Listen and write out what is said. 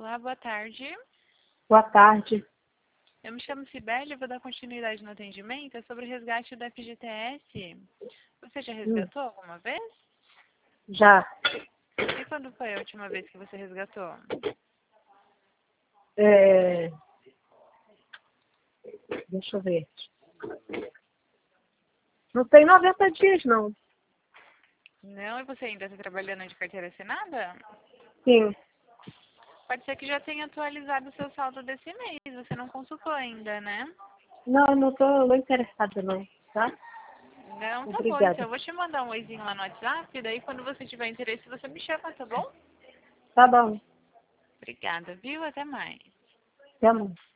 Olá, boa tarde. Boa tarde. Eu me chamo Cibele e vou dar continuidade no atendimento. É sobre o resgate do FGTS. Você já resgatou alguma vez? Já. E quando foi a última vez que você resgatou? Deixa eu ver. Não tem 90 dias, não. Não, e você ainda está trabalhando de carteira assinada? Sim. Pode ser que já tenha atualizado o seu saldo desse mês. Você não consultou ainda, né? Não tô interessada, não. Tá? Não, tá bom. Obrigada. Então eu vou te mandar um oizinho lá no WhatsApp. Daí quando você tiver interesse, você me chama, tá bom? Tá bom. Obrigada, viu? Até mais. Até mais.